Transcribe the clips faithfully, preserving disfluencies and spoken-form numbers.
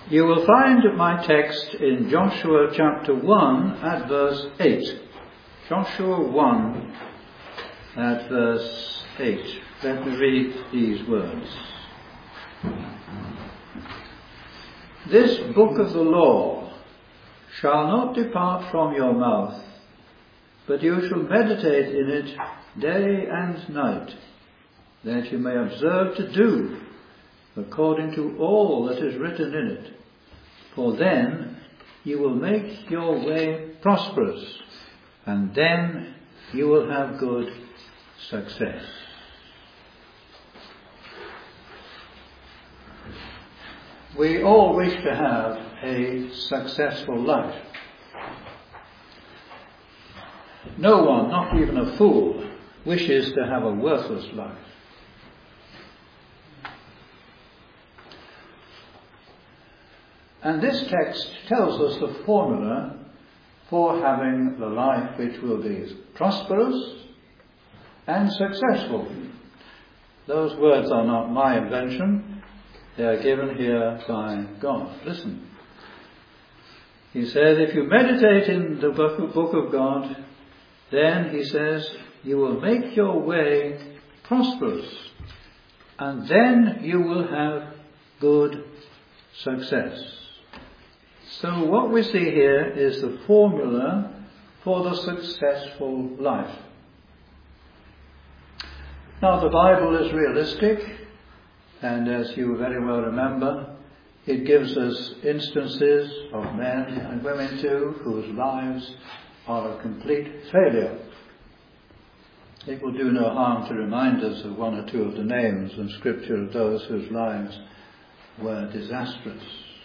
You will find my text in Joshua chapter one at verse eight. Joshua one at verse eight. Let me read these words. This book of the law shall not depart from your mouth, but you shall meditate in it day and night, that you may observe to do according to all that is written in it. For then you will make your way prosperous, and then you will have good success. We all wish to have a successful life. No one, not even a fool, wishes to have a worthless life. And this text tells us the formula for having the life which will be prosperous and successful. Those words are not my invention. They are given here by God. Listen. He says, if you meditate in the book of God, then, he says, you will make your way prosperous, and then you will have good success. So what we see here is the formula for the successful life. Now, the Bible is realistic, and as you very well remember, it gives us instances of men and women too whose lives are a complete failure. It will do no harm to remind us of one or two of the names in Scripture of those whose lives were disastrous.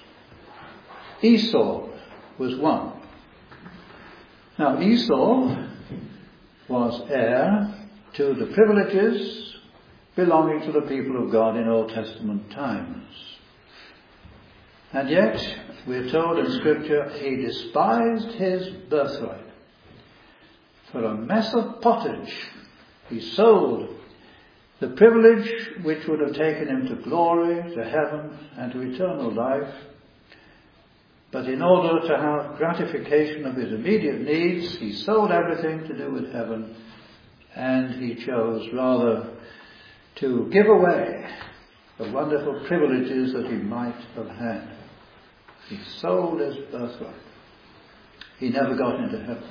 Esau was one. Now, Esau was heir to the privileges belonging to the people of God in Old Testament times. And yet, we're told in Scripture, he despised his birthright. For a mess of pottage, he sold the privilege which would have taken him to glory, to heaven, and to eternal life. But in order to have gratification of his immediate needs, he sold everything to do with heaven, and he chose rather to give away the wonderful privileges that he might have had. He sold his birthright. He never got into heaven.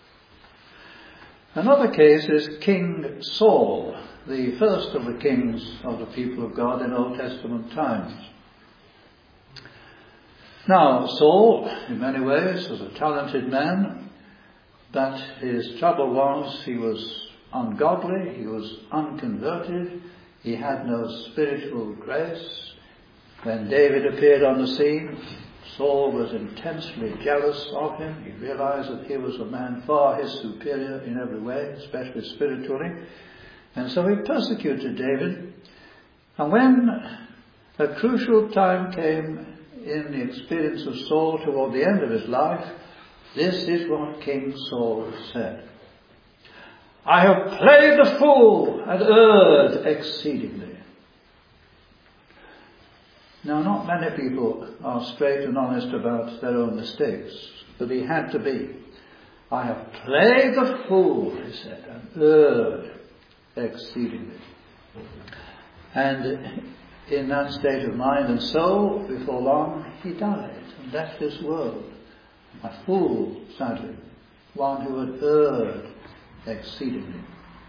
Another case is King Saul, the first of the kings of the people of God in Old Testament times. Now, Saul, in many ways, was a talented man, but his trouble was he was ungodly, he was unconverted, he had no spiritual grace. When David appeared on the scene, Saul was intensely jealous of him. He realized that he was a man far his superior in every way, especially spiritually. And so he persecuted David. And when a crucial time came in the experience of Saul toward the end of his life, this is what King Saul said. I have played the fool and erred exceedingly. Now, not many people are straight and honest about their own mistakes, but he had to be. I have played the fool, he said, and erred exceedingly. And in that state of mind and soul, before long, he died and left this world. A fool, sadly, one who had erred exceedingly.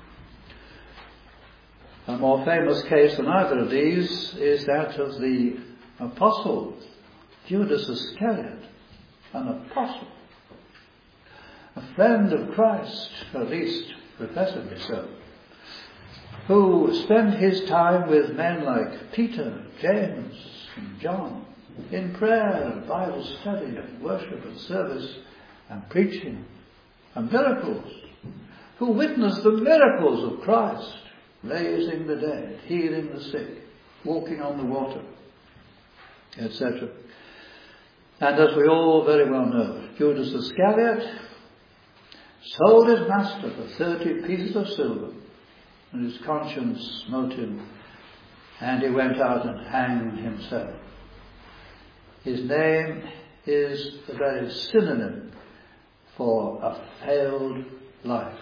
A more famous case than either of these is that of the apostle, Judas Iscariot, an apostle, a friend of Christ, at least professedly so, who spent his time with men like Peter, James, and John, in prayer and Bible study and worship and service and preaching and miracles, who witnessed the miracles of Christ, raising the dead, healing the sick, walking on the water, et cetera. And as we all very well know, Judas Iscariot sold his master for thirty pieces of silver, and his conscience smote him, and he went out and hanged himself. His name is the very synonym for a failed life.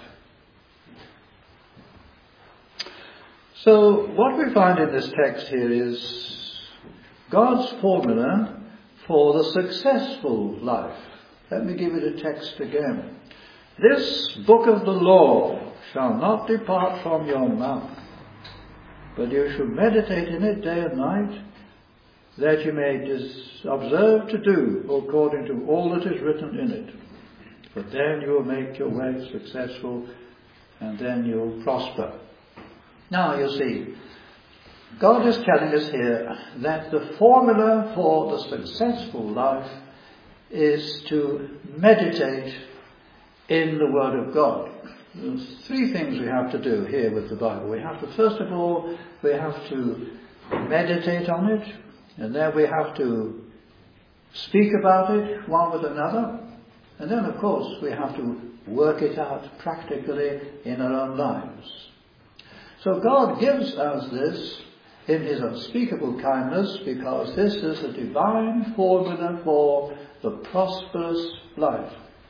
So what we find in this text here is God's formula for the successful life. Let me give you the text again. This book of the law shall not depart from your mouth, but you shall meditate in it day and night, that you may dis- observe to do according to all that is written in it. For then you will make your way successful, and then you will prosper. Now you see, God is telling us here that the formula for the successful life is to meditate in the Word of God. There's three things we have to do here with the Bible. We have to, first of all, we have to meditate on it, and then we have to speak about it one with another, and then of course we have to work it out practically in our own lives. So God gives us this in His unspeakable kindness, because this is the divine formula for the prosperous life.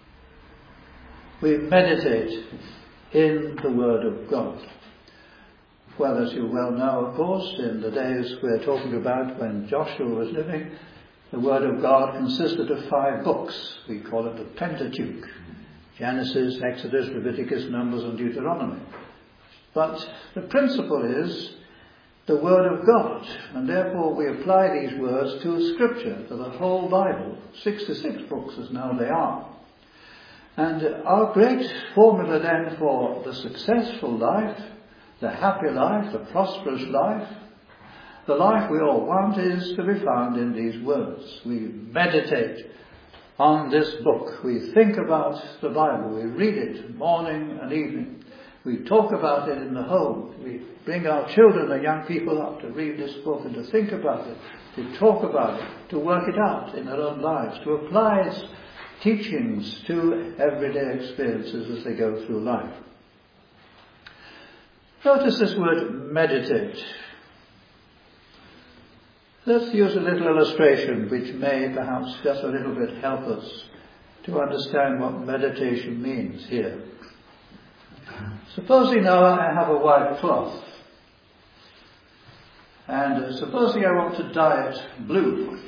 We meditate in the Word of God. Well, as you well know, of course, in the days we're talking about when Joshua was living, the Word of God consisted of five books. We call it the Pentateuch: Genesis, Exodus, Leviticus, Numbers and Deuteronomy. But the principle is the Word of God, and therefore we apply these words to Scripture, to the whole Bible, sixty-six books as now they are. And our great formula then for the successful life, the happy life, the prosperous life, the life we all want, is to be found in these words. We meditate on this book. We think about the Bible. We read it morning and evening. We talk about it in the home. We bring our children and young people up to read this book and to think about it, to talk about it, to work it out in their own lives, to apply its teachings to everyday experiences as they go through life. Notice this word meditate. Let's use a little illustration which may perhaps just a little bit help us to understand what meditation means here. Supposing now I have a white cloth, and uh, supposing I want to dye it blue,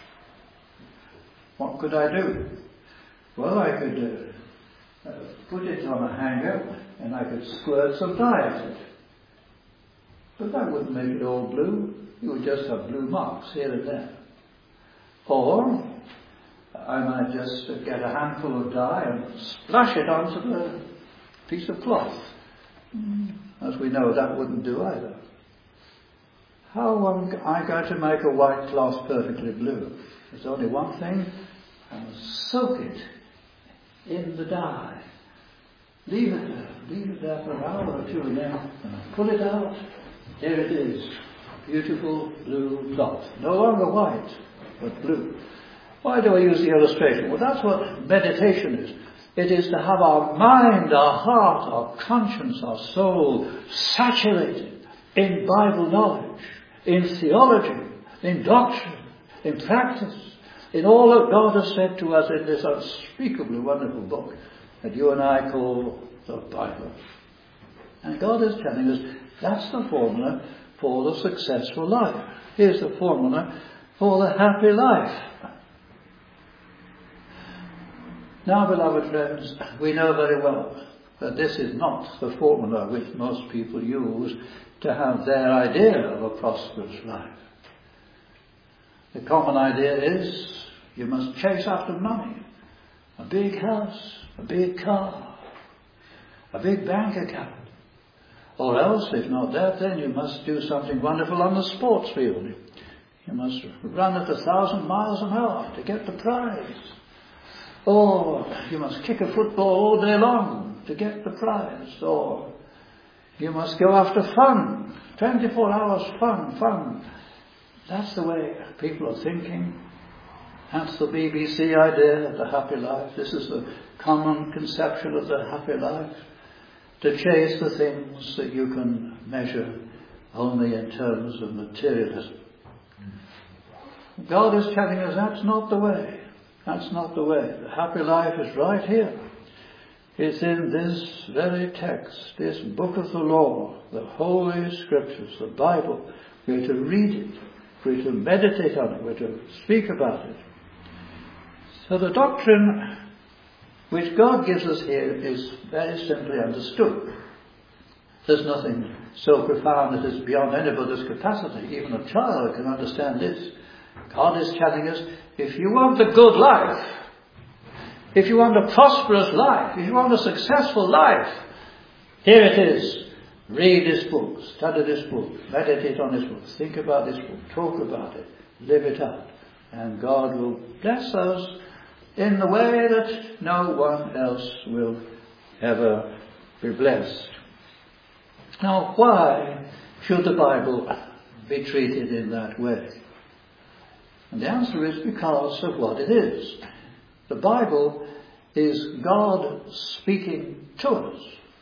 what could I do? Well, I could uh, uh, put it on a hanger and I could squirt some dye at it. But that wouldn't make it all blue. You would just have blue marks here and there. Or I might just uh, get a handful of dye and splash it onto the piece of cloth. As we know, that wouldn't do either. How am I going to make a white cloth perfectly blue? There's only one thing. I must soak it in the dye. Leave it there. Leave it there for an hour or two, and then pull it out. Here it is. Beautiful blue cloth. No longer white, but blue. Why do I use the illustration? Well, that's what meditation is. It is to have our mind, our heart, our conscience, our soul saturated in Bible knowledge, in theology, in doctrine, in practice, in all that God has said to us in this unspeakably wonderful book that you and I call the Bible. And God is telling us that's the formula for the successful life. Here's the formula for the happy life. Now, beloved friends, we know very well that this is not the formula which most people use to have their idea of a prosperous life. The common idea is you must chase after money, a big house, a big car, a big bank account. Or else, if not that, then you must do something wonderful on the sports field. You must run at a thousand miles an hour to get the prize. Or you must kick a football all day long to get the prize. Or you must go after fun, twenty-four hours fun, fun. That's the way people are thinking. That's the B B C idea of the happy life. This is the common conception of the happy life. To chase the things that you can measure only in terms of materialism. God is telling us that's not the way. That's not the way. The happy life is right here. It's in this very text, this book of the law, the Holy Scriptures, the Bible. We're to read it. We're to meditate on it. We're to speak about it. So the doctrine which God gives us here is very simply understood. There's nothing so profound that is beyond anybody's capacity. Even a child can understand this. God is telling us, if you want a good life, if you want a prosperous life, if you want a successful life, here it is. Read this book, study this book, meditate on this book, think about this book, talk about it, live it out. And God will bless us in the way that no one else will ever be blessed. Now, why should the Bible be treated in that way? And the answer is because of what it is. The Bible is God speaking to us.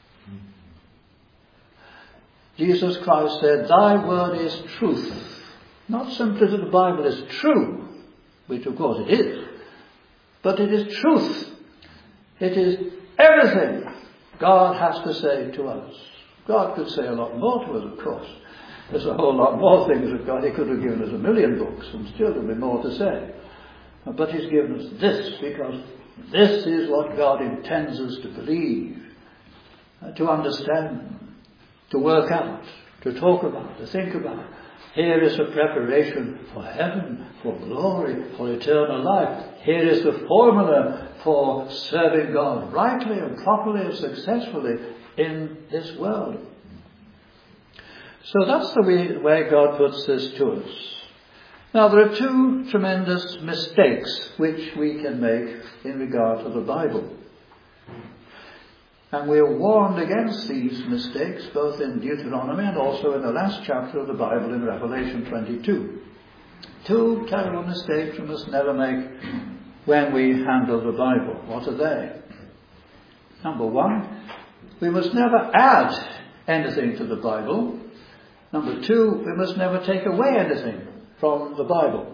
Jesus Christ said, "Thy word is truth." Not simply that the Bible is true, which of course it is, but it is truth. It is everything God has to say to us. God could say a lot more to us, of course. There's a whole lot more things that God, He could have given us a million books and still there'd be more to say. But He's given us this because this is what God intends us to believe, to understand, to work out, to talk about, to think about. Here is a preparation for heaven, for glory, for eternal life. Here is the formula for serving God rightly and properly and successfully in this world. So that's the way, way God puts this to us. Now there are two tremendous mistakes which we can make in regard to the Bible. And we are warned against these mistakes both in Deuteronomy and also in the last chapter of the Bible in Revelation twenty-two. Two terrible mistakes we must never make when we handle the Bible. What are they? Number one, we must never add anything to the Bible. Number two, we must never take away anything from the Bible.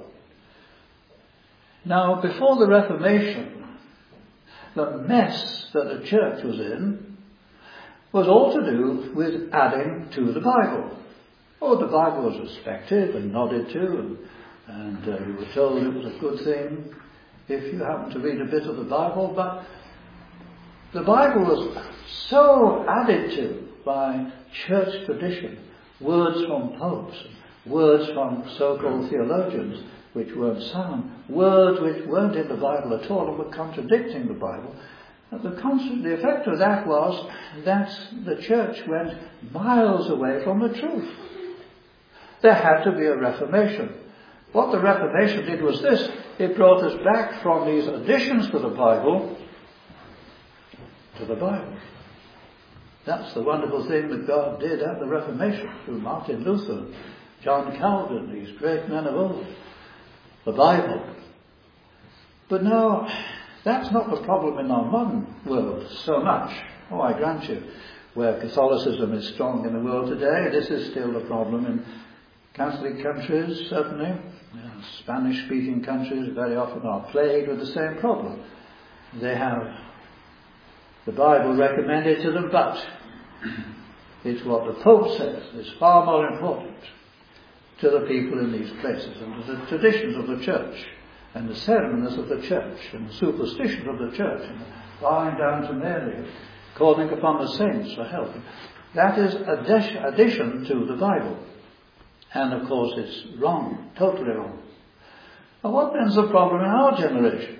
Now, before the Reformation, the mess that the church was in was all to do with adding to the Bible. Oh, the Bible was respected and nodded to, and, and uh, you were told it was a good thing if you happened to read a bit of the Bible, but the Bible was so added to by church tradition, words from popes, words from so-called theologians which weren't sound, words which weren't in the Bible at all and were contradicting the Bible. And the, con- the effect of that was that the church went miles away from the truth. There had to be a reformation. What the Reformation did was this: it brought us back from these additions to the Bible to the Bible. That's the wonderful thing that God did at the Reformation through Martin Luther, John Calvin, these great men of old. The Bible. But now, that's not the problem in our modern world so much. Oh, I grant you, where Catholicism is strong in the world today, this is still the problem in Catholic countries, certainly. Uh, Spanish-speaking countries very often are plagued with the same problem. They have the Bible recommended to them, but it's what the Pope says is far more important to the people in these places, and to the traditions of the church, and the ceremonies of the church, and the superstitions of the church, and the bowing down to Mary, calling upon the saints for help. That is addition, addition to the Bible. And of course it's wrong, totally wrong. Now what then's the problem in our generation?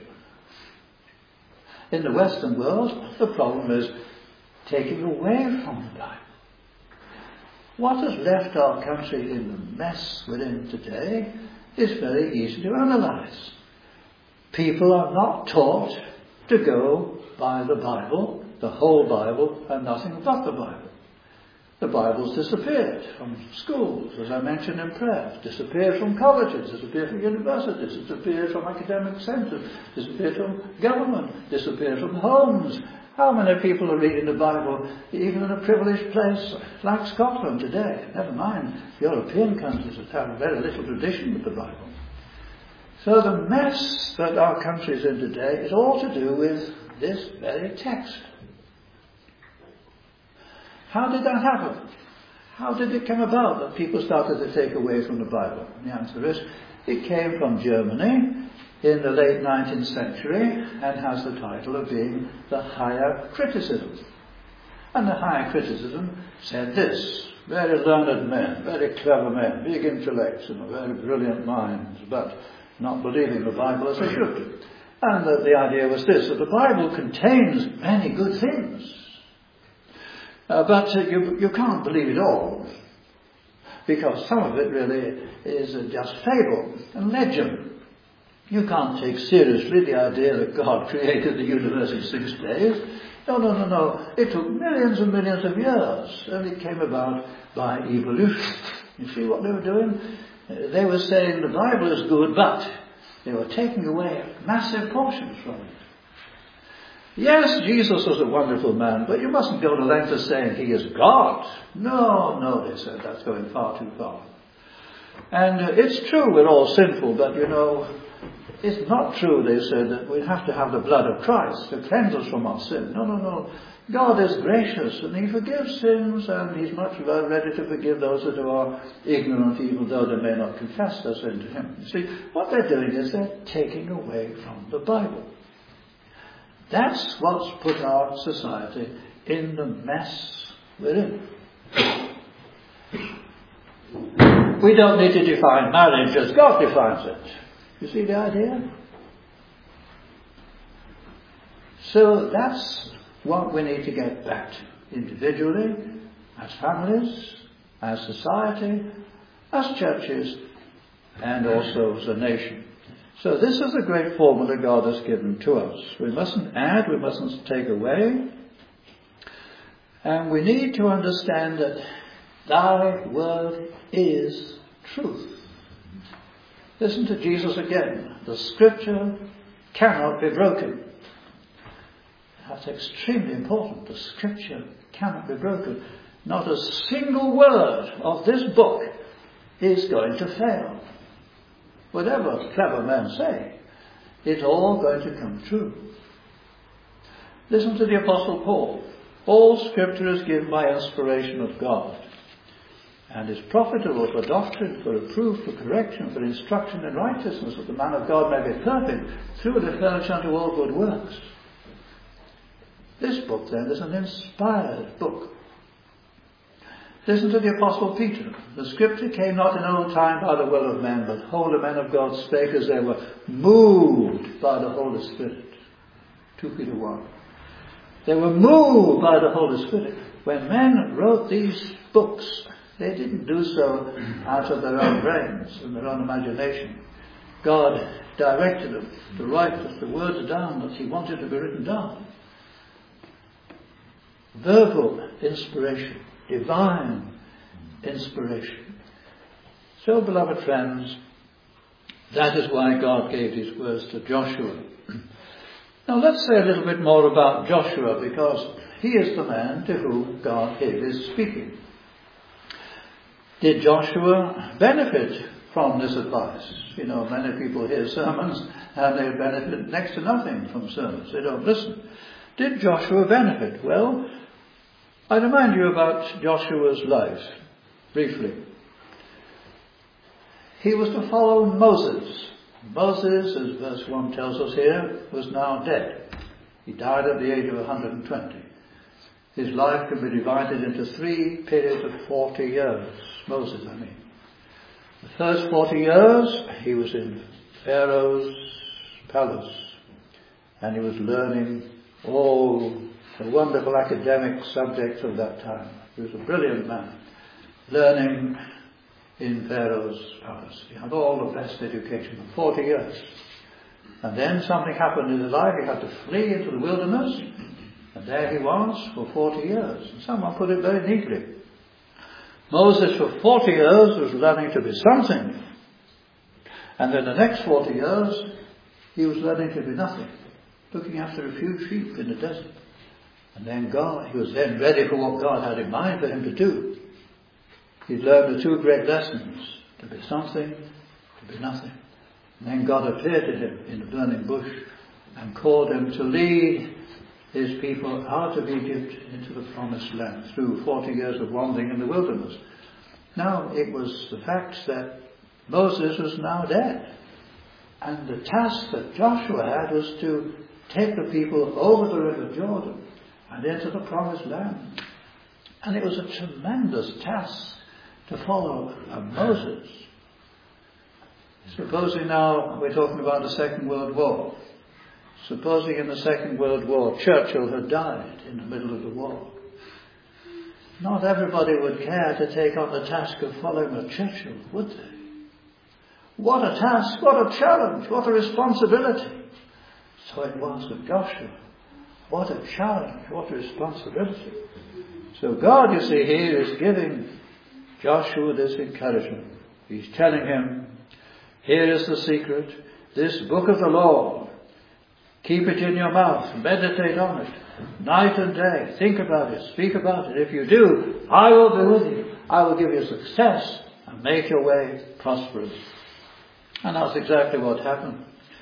In the Western world, the problem is taking away from the Bible. What has left our country in the mess we're in today is very easy to analyse. People are not taught to go by the Bible, the whole Bible, and nothing but the Bible. The Bible's disappeared from schools, as I mentioned in prayer, disappeared from colleges, disappeared from universities, disappeared from academic centres, disappeared from government, disappeared from homes. How many people are reading the Bible, even in a privileged place like Scotland today? Never mind European countries that have very little tradition with the Bible. So the mess that our country is in today is all to do with this very text. How did that happen? How did it come about that people started to take away from the Bible? The answer is, it came from Germany in the late nineteenth century and has the title of being the Higher Criticism. And the Higher Criticism said this: very learned men, very clever men, big intellects and very brilliant minds, but not believing the Bible as they should do. And that the idea was this, that the Bible contains many good things. Uh, but uh, you, you can't believe it all, because some of it really is uh, just fable and legend. You can't take seriously the idea that God created the universe in six days. No, no, no, no. It took millions and millions of years, and it came about by evolution. You see what they were doing? Uh, they were saying the Bible is good, but they were taking away massive portions from it. Yes, Jesus was a wonderful man, but you mustn't go to length of saying he is God. No, no, they said, that's going far too far. And uh, it's true we're all sinful, but you know, it's not true, they said, that we have to have the blood of Christ to cleanse us from our sin. No, no, no. God is gracious and he forgives sins, and he's much ready to forgive those that are ignorant, even though they may not confess their sin to him. You see, what they're doing is they're taking away from the Bible. That's what's put our society in the mess we're in. We don't need to define marriage as God defines it. You see the idea? So that's what we need to get back to, individually, as families, as society, as churches, and also as a nation. So this is the great formula God has given to us. We mustn't add, we mustn't take away. And we need to understand that thy word is truth. Listen to Jesus again. The scripture cannot be broken. That's extremely important. The scripture cannot be broken. Not a single word of this book is going to fail. Whatever clever men say, it's all going to come true. Listen to the Apostle Paul. All scripture is given by inspiration of God, and is profitable for doctrine, for reproof, for correction, for instruction in righteousness, that the man of God may be perfect, through the furnished unto all good works. This book then is an inspired book. Listen to the Apostle Peter. The scripture came not in old time by the will of men, but holy men of God spake as they were moved by the Holy Spirit. Second Peter one. They were moved by the Holy Spirit. When men wrote these books, they didn't do so out of their own brains and their own imagination. God directed them to write the words down that he wanted to be written down. Verbal inspiration. Divine inspiration. So, beloved friends, that is why God gave these words to Joshua. Now let's say a little bit more about Joshua, because he is the man to whom God gave his speaking. Did Joshua benefit from this advice? You know, many people hear sermons and they benefit next to nothing from sermons. They don't listen. Did Joshua benefit? Well, I remind you about Joshua's life, briefly. He was to follow Moses. Moses, as verse one tells us here, was now dead. He died at the age of one hundred twenty. His life can be divided into three periods of forty years. Moses, I mean. The first forty years, he was in Pharaoh's palace, and he was learning all the wonderful academic subjects of that time. He was a brilliant man, learning in Pharaoh's palace. He had all the best education for forty years. And then something happened in his life. He had to flee into the wilderness, and there he was for forty years. And someone put it very neatly. Moses for forty years was learning to be something, and then the next forty years he was learning to be nothing, looking after a few sheep in the desert. And then God, he was then ready for what God had in mind for him to do. He learned the two great lessons: to be something, to be nothing. And then God appeared to him in a burning bush and called him to lead his people out of Egypt into the promised land through forty years of wandering in the wilderness. Now, it was the fact that Moses was now dead. And the task that Joshua had was to take the people over the river Jordan and into the promised land. And it was a tremendous task to follow a Moses. Supposing now we're talking about the Second World War. Supposing in the Second World War Churchill had died in the middle of the war. Not everybody would care to take on the task of following a Churchill, would they? What a task, what a challenge, what a responsibility. So it was with Joshua. What a challenge, what a responsibility. So God, you see, here is giving Joshua this encouragement. He's telling him, here is the secret, this book of the law. Keep it in your mouth, meditate on it, night and day, think about it, speak about it. If you do, I will be with you. I will give you success and make your way prosperous. And that's exactly what happened.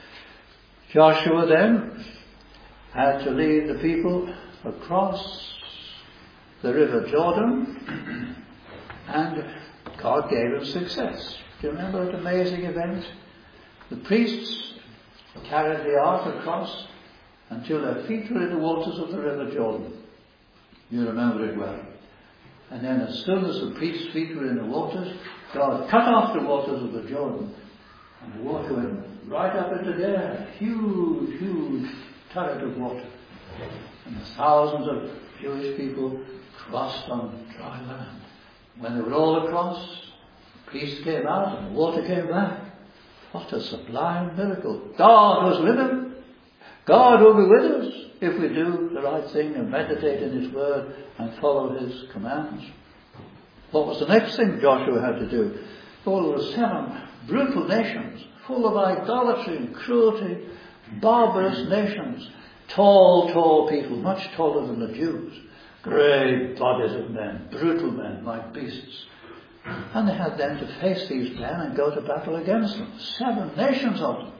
Joshua then had to lead the people across the river Jordan, and God gave him success. Do you remember that amazing event? The priests carried the ark across until their feet were in the waters of the river Jordan. You remember it well. And then as soon as the priests' feet were in the waters, God cut off the waters of the Jordan. And the water went right up into there. Huge, huge torrent of water. And the thousands of Jewish people crossed on dry land. When they were all across, the priest came out and the water came back. What a sublime miracle. God was with them. God will be with us if we do the right thing and meditate in His Word and follow His commands. What was the next thing Joshua had to do? Well, there were seven brutal nations, full of idolatry and cruelty, barbarous nations, tall, tall people, much taller than the Jews, great bodies of men, brutal men like beasts. And they had then to face these men and go to battle against them. Seven nations of them.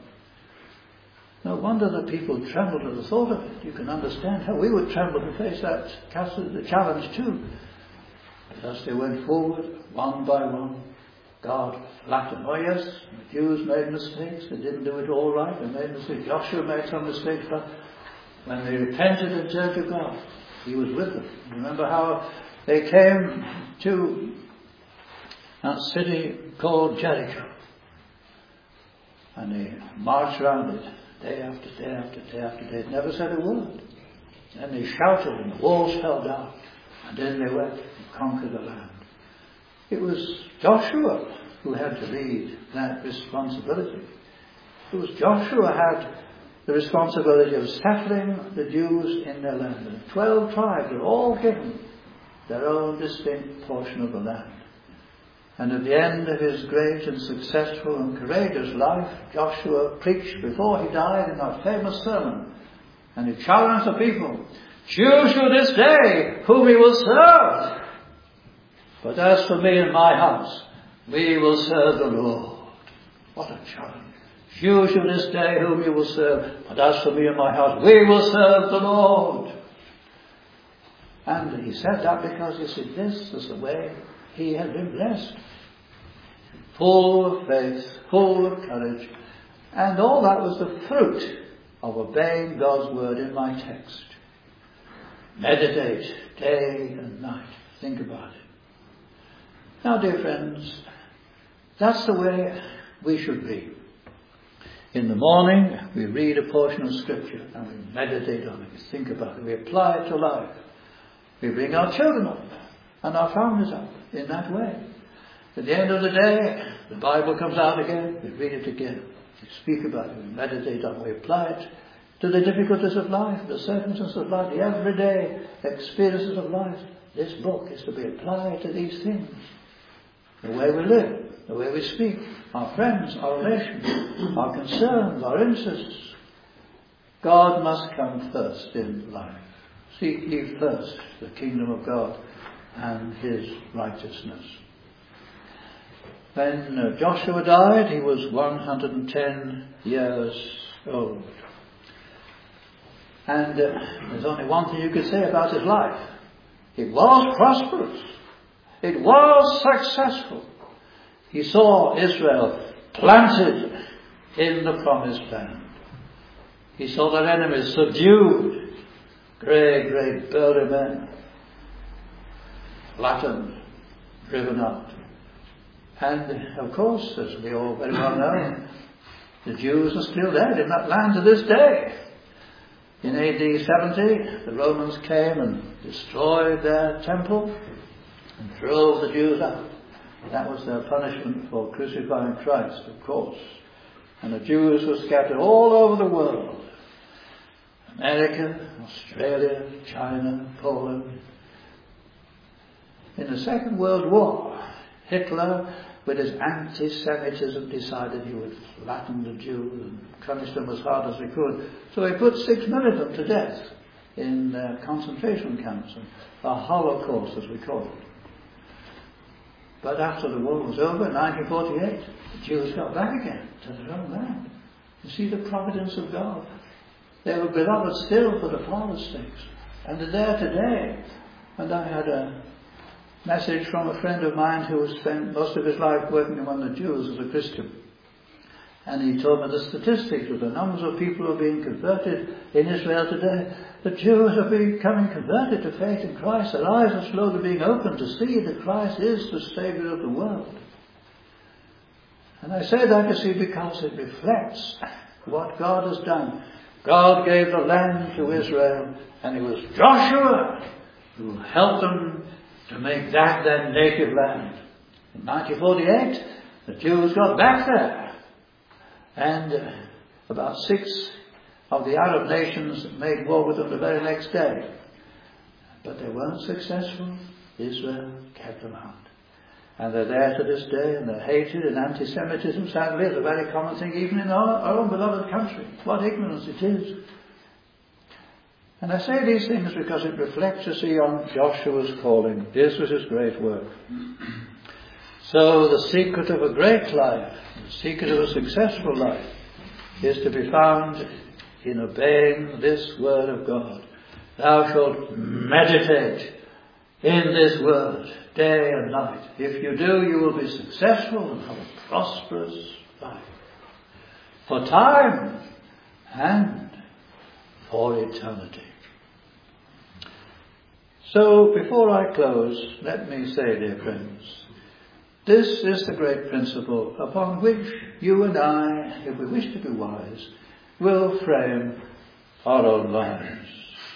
No wonder that people trembled at the thought of it. You can understand how we would tremble to face that the challenge too. But as they went forward, one by one, God flattened. Oh yes, the Jews made mistakes. They didn't do it all right. They made mistakes. Joshua made some mistakes, but when they repented and turned to God, He was with them. Remember how they came to that city called Jericho. And they marched around it day after day after day after day. They never said a word. Then they shouted and the walls fell down. And then they went and conquered the land. It was Joshua who had to lead that responsibility. It was Joshua who had the responsibility of settling the Jews in their land. The twelve tribes were all given their own distinct portion of the land. And at the end of his great and successful and courageous life, Joshua preached before he died in that famous sermon. And he challenged the people, choose you this day whom you will serve. But as for me and my house, we will serve the Lord. What a challenge. Choose you this day whom you will serve. But as for me and my house, we will serve the Lord. And he said that because, you see, this is the way he had been blessed. Full of faith, full of courage. And all that was the fruit of obeying God's word in my text. Meditate day and night. Think about it. Now, dear friends, that's the way we should be. In the morning, we read a portion of Scripture and we meditate on it, we think about it, we apply it to life. We bring our children up and our families up in that way. At the end of the day, the Bible comes out again, we read it again, we speak about it, we meditate on it, we apply it to the difficulties of life, the circumstances of life, the everyday experiences of life. This book is to be applied to these things. The way we live, the way we speak, our friends, our relations, our concerns, our interests. God must come first in life. Seek ye first the kingdom of God and His righteousness. When uh, Joshua died, he was one hundred ten years old. And uh, there's only one thing you could say about his life. It was prosperous. It was successful. He saw Israel planted in the promised land. He saw their enemies subdued. Great, great burly men. Flattened, driven out. And of course, as we all very well know, the Jews are still there in that land to this day. In A D seventy, the Romans came and destroyed their temple and drove the Jews out. That was their punishment for crucifying Christ, of course. And the Jews were scattered all over the world. America, Australia, China, Poland. In the Second World War, Hitler, with his anti-Semitism, decided he would flatten the Jews and punish them as hard as he could. So he put six million of them to death in uh, concentration camps, and a Holocaust as we call it. But after the war was over, in nineteen forty-eight, the Jews got back again to their own land. You see the providence of God. They were beloved still for the Father's sakes. And they're there today. And I had a message from a friend of mine who has spent most of his life working among the Jews as a Christian. And he told me the statistics of the numbers of people who are being converted in Israel today. The Jews are becoming converted to faith in Christ. Their eyes are slowly being opened to see that Christ is the Saviour of the world. And I say that, you see, because it reflects what God has done. God gave the land to Israel, and it was Joshua who helped them to make that their native land. In nineteen forty-eight, the Jews got back there. And uh, about six of the Arab nations made war with them the very next day. But they weren't successful. Israel kept them out. And they're there to this day, and they're hated, and anti-Semitism, sadly, is a very common thing even in our, our own beloved country. What ignorance it is. And I say these things because it reflects, you see, on Joshua's calling. This was his great work. So the secret of a great life, the secret of a successful life, is to be found in obeying this word of God. Thou shalt meditate in this word day and night. If you do, you will be successful and have a prosperous life. For time and for eternity. So, before I close, let me say, dear friends, this is the great principle upon which you and I, if we wish to be wise, will frame our own lives.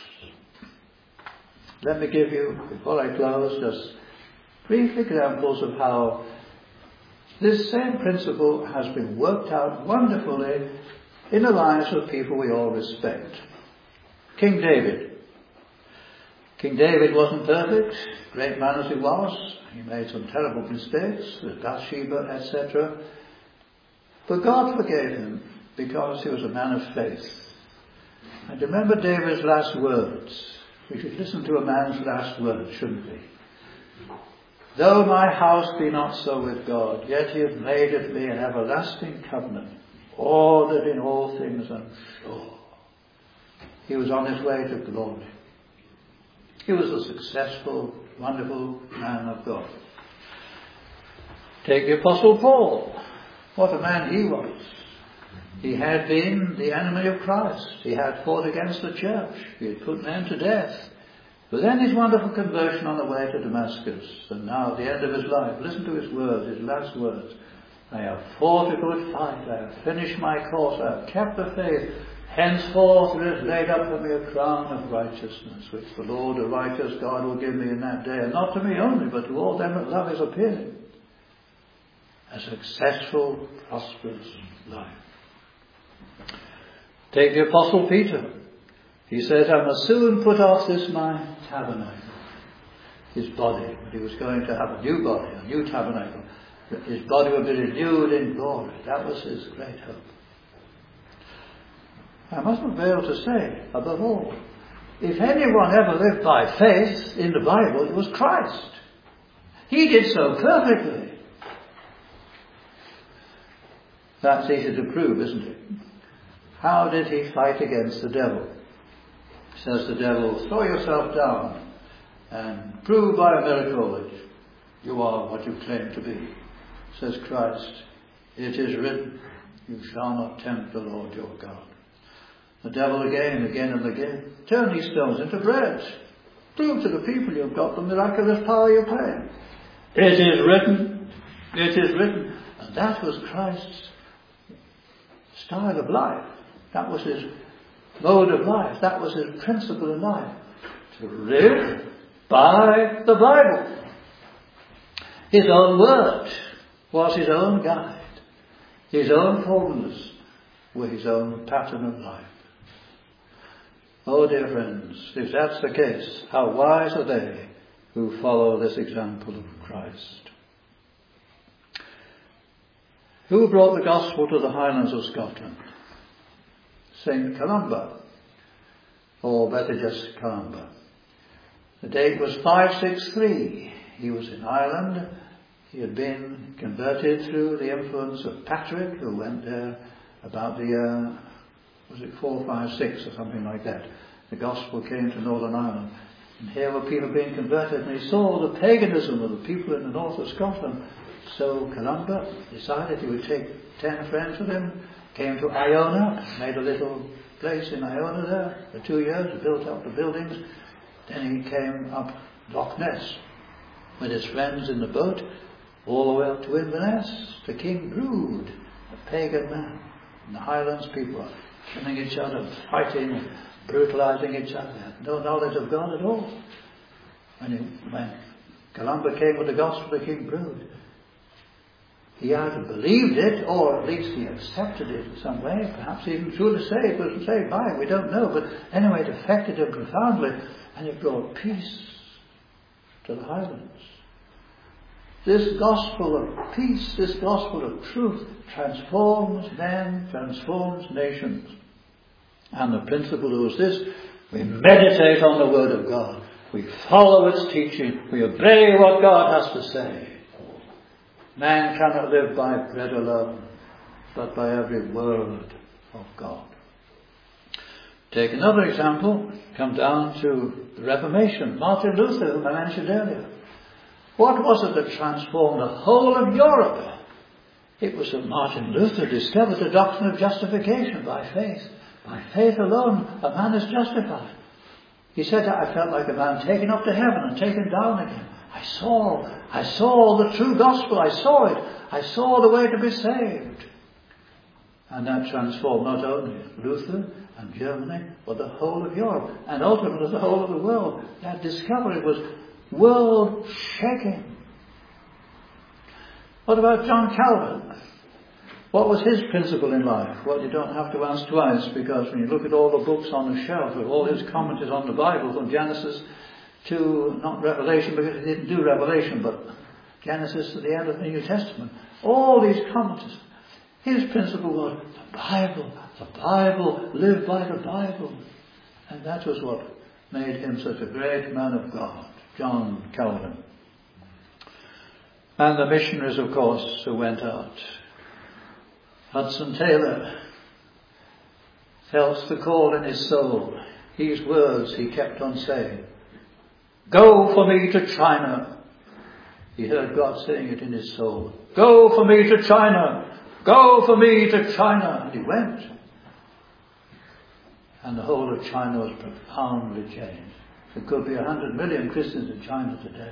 Let me give you, before I close, just brief examples of how this same principle has been worked out wonderfully in the lives of people we all respect. King David. King David wasn't perfect, great man as he was. He made some terrible mistakes with Bathsheba, et cetera. But God forgave him because he was a man of faith. And remember David's last words. We should listen to a man's last words, shouldn't we? Though my house be not so with God, yet he hath made of me an everlasting covenant, ordered in all things and sure. He was on his way to glory. He was a successful, wonderful man of God. Take the Apostle Paul. What a man he was. He had been the enemy of Christ. He had fought against the church. He had put men to death. But then his wonderful conversion on the way to Damascus. And now at the end of his life, listen to his words, his last words. I have fought a good fight. I have finished my course. I have kept the faith. Henceforth there is laid up for me a crown of righteousness, which the Lord, the righteous God, will give me in that day. And not to me only, but to all them that love his appearing. A successful, prosperous life. Take the Apostle Peter. He says, I must soon put off this my tabernacle. His body. But he was going to have a new body, a new tabernacle. His body would be renewed in glory. That was his great hope. I mustn't fail to say, above all, if anyone ever lived by faith in the Bible, it was Christ. He did so perfectly. That's easy to prove, isn't it? How did he fight against the devil? Says the devil, throw yourself down and prove by a miracle that you are what you claim to be. Says Christ, it is written, you shall not tempt the Lord your God. The devil again, again and again, turn these stones into bread. Prove to the people you've got the miraculous power you claim. It is written, it is written. And that was Christ's style of life. That was his mode of life. That was his principle in life. To live by the Bible. His own word was his own guide. His own formulas were his own pattern of life. Oh dear friends, if that's the case, how wise are they who follow this example of Christ. Who brought the gospel to the Highlands of Scotland? Saint Columba, or better just Columba. The date was five sixty-three. He was in Ireland. He had been converted through the influence of Patrick, who went there about the year, was it four five six or something like that. The gospel came to Northern Ireland. And here were people being converted, and he saw the paganism of the people in the north of Scotland. So Columba decided he would take ten friends with him, came to Iona, made a little place in Iona there for two years, built up the buildings. Then he came up Loch Ness with his friends in the boat, all the way up to Inverness, to King Brood, a pagan man. And the Highlands people are killing each other, fighting, brutalizing each other. They had no knowledge of God at all. When, he, when Columba came with the gospel to King Brood, he either believed it, or at least he accepted it in some way, perhaps even truly saved, wasn't saved by it, we don't know, but anyway it affected him profoundly, and it brought peace to the Highlands. This gospel of peace, this gospel of truth, transforms men, transforms nations. And the principle was this: we meditate on the Word of God, we follow its teaching, we obey what God has to say. Man cannot live by bread alone, but by every word of God. Take another example, come down to the Reformation. Martin Luther, whom I mentioned earlier. What was it that transformed the whole of Europe? It was that Martin Luther discovered the doctrine of justification by faith. By faith alone, a man is justified. He said that I felt like a man taken up to heaven and taken down again. I saw, I saw the true gospel. I saw it. I saw the way to be saved. And that transformed not only Luther and Germany, but the whole of Europe, and ultimately the whole of the world. That discovery was world shaking. What about John Calvin? What was his principle in life? Well, you don't have to ask twice, because when you look at all the books on the shelf with all his commentaries on the Bible, from Genesis to, not Revelation, because he didn't do Revelation, but Genesis to the end of the New Testament, all these commentaries, his principle was the Bible, the Bible, live by the Bible. And that was what made him such a great man of God, John Calvin. And the missionaries, of course, who went out. Hudson Taylor felt the call in his soul. These words he kept on saying: "Go for me to China." He heard God saying it in his soul. "Go for me to China. Go for me to China." And he went. And the whole of China was profoundly changed. There could be a hundred million Christians in China today.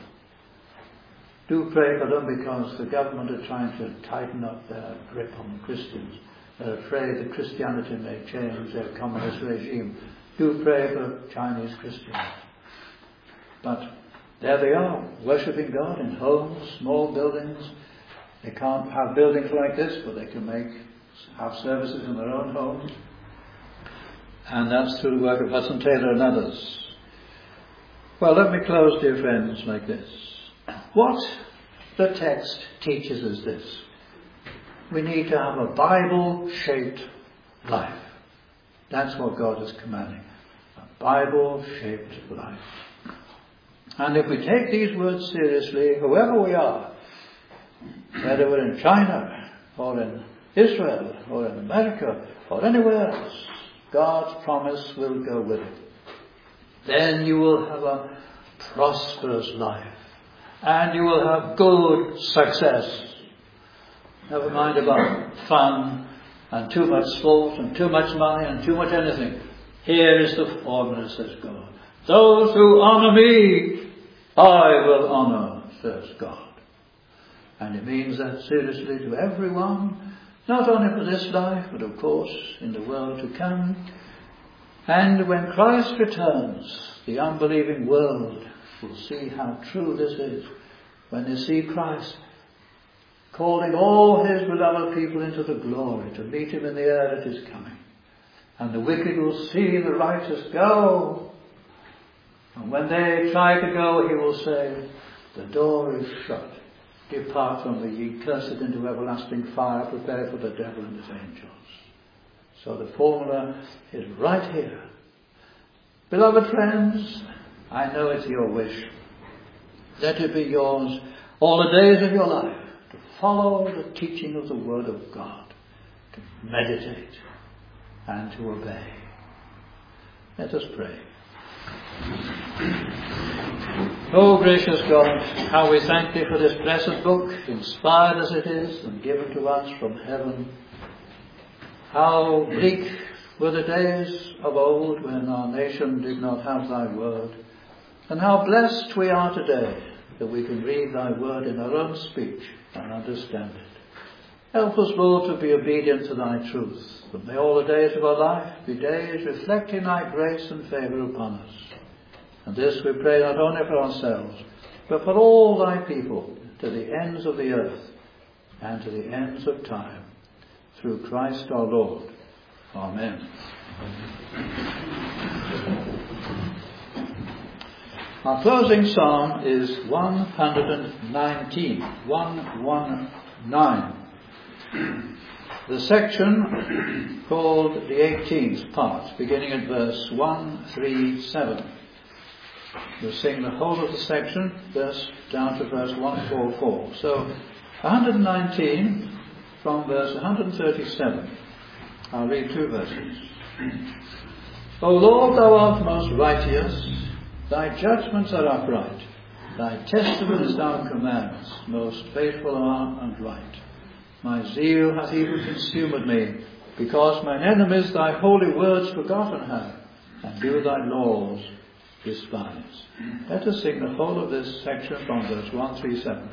Do pray for them, because the government are trying to tighten up their grip on the Christians. They're afraid that Christianity may change their communist regime. Do pray for Chinese Christians. But there they are, worshipping God in homes, small buildings. They can't have buildings like this, but they can make have services in their own homes. And that's through the work of Hudson Taylor and others. Well, let me close, dear friends, like this. What the text teaches us this: we need to have a Bible-shaped life. That's what God is commanding. A Bible-shaped life. And if we take these words seriously, whoever we are, whether we're in China or in Israel or in America or anywhere else, God's promise will go with it. Then you will have a prosperous life and you will have good success. Never mind about fun and too much sport and too much money and too much anything. Here is the formula, says God. Those who honour me, I will honour, says God. And it means that seriously to everyone, not only for this life, but of course in the world to come. And when Christ returns, the unbelieving world will see how true this is. When they see Christ calling all his beloved people into the glory to meet him in the air that is coming. And the wicked will see the righteous go. And when they try to go, he will say, the door is shut. Depart from me, ye cursed, into everlasting fire, prepared for the devil and his angels. So the formula is right here. Beloved friends, I know it's your wish. Let it be yours all the days of your life to follow the teaching of the Word of God, to meditate and to obey. Let us pray. Oh, gracious God, how we thank thee for this blessed book, inspired as it is and given to us from heaven. How bleak were the days of old when our nation did not have thy word, and how blessed we are today that we can read thy word in our own speech and understand it. Help us, Lord, to be obedient to thy truth, that may all the days of our life be days reflecting thy grace and favour upon us. And this we pray not only for ourselves, but for all thy people, to the ends of the earth and to the ends of time. Through Christ our Lord. Amen. Our closing psalm is one nineteen. one nineteen. The section called the eighteenth part, beginning at verse one thirty-seven. We'll sing the whole of the section, verse down to verse one forty-four. So, one nineteen from verse one thirty-seven. I'll read two verses. O Lord, thou art most righteous, thy judgments are upright, thy testimonies thou commandest, most faithful are and right. My zeal hath even consumed me, because mine enemies thy holy words forgotten have, and do thy laws despise. Let us sing the whole of this section from verse one thirty-seven.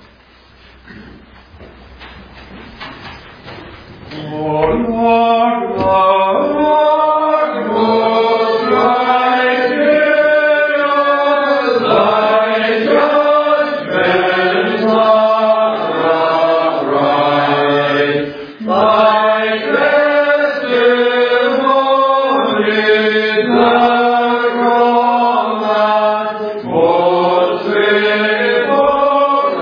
O Lord, Lord, Lord, right here, thy judgments are upright, thy testimonies are most faithful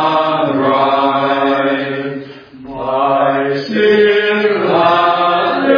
and right. My sin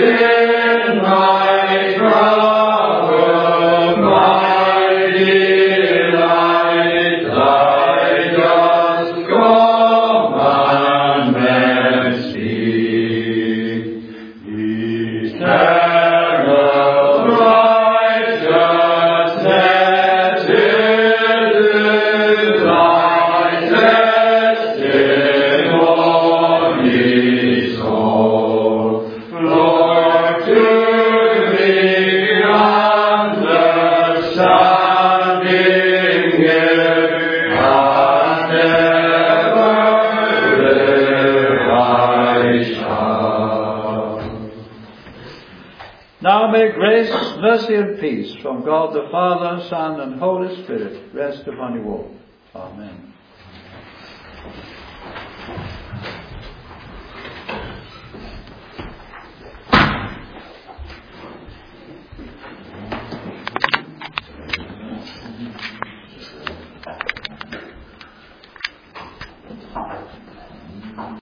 Mercy and peace from God the Father, Son, and Holy Spirit rest upon you all. Amen.